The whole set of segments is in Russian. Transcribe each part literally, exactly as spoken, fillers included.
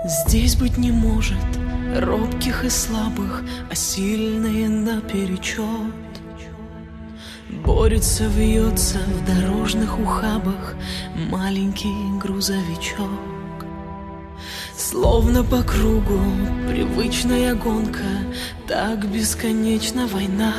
Здесь быть не может робких и слабых, а сильные наперечет. Борется, вьется в дорожных ухабах маленький грузовичок. Словно по кругу привычная гонка, так бесконечна война.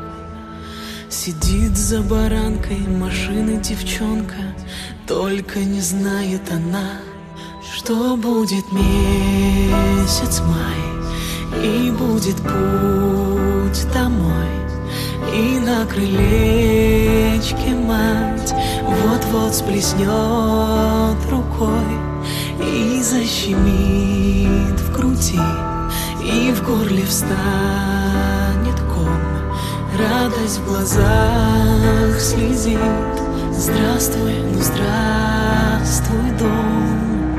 Сидит за баранкой машины девчонка, только не знает она, что будет месяц май, и будет путь домой. И на крылечке мать вот-вот сплеснет рукой и защемит в груди, и в горле встанет ком. Радость в глазах слезит. Здравствуй, ну здравствуй, дом.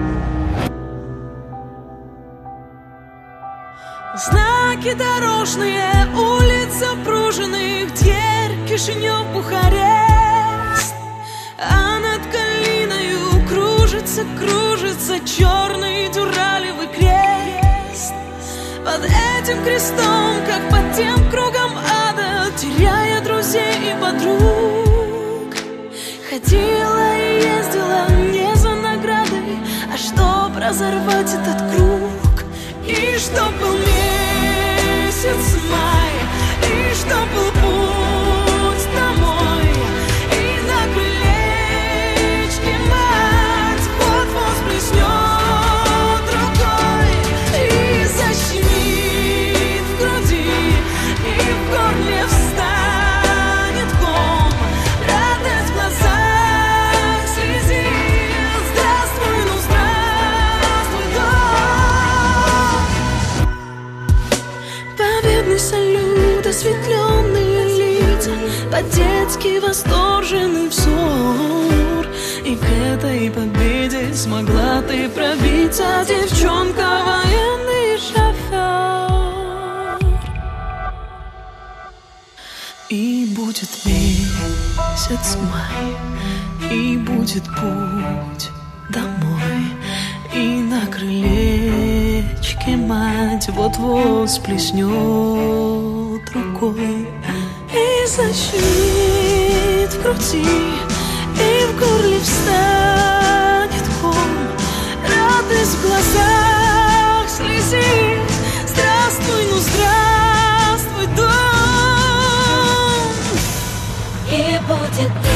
Знаки дорожные, улиц запруженных, дверь, Кишинев, Бухарест. А над Калиною кружится, кружится черный дюралевый крест. Под этим крестом, как под тем кругом ада, теряя друзей и подруг, ходила и ездила не за наградой, а чтоб разорвать этот круг. И чтоб был месяц май, и чтоб был путь домой, и на крылечке мать вот-вот сплеснет рукой и защемит в груди, и в горле встанет ком. Радость в глазах слезит. Здравствуй, ну здравствуй, дом. Победный салют, осветленные лица, по-детски восторженный взор. И к этой победе смогла ты пробиться, девчонка, военный шофер. И будет месяц май, и будет путь домой, и на крылечке мать вот-вот сплеснет рукой и защемит в груди, и в горле встанет ком. Радость в глазах слезит. Здравствуй, ну здравствуй, дом. И будет